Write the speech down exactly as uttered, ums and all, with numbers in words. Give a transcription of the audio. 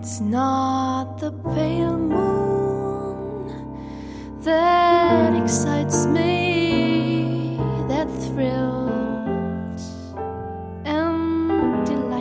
It's not the pale moon that excites me.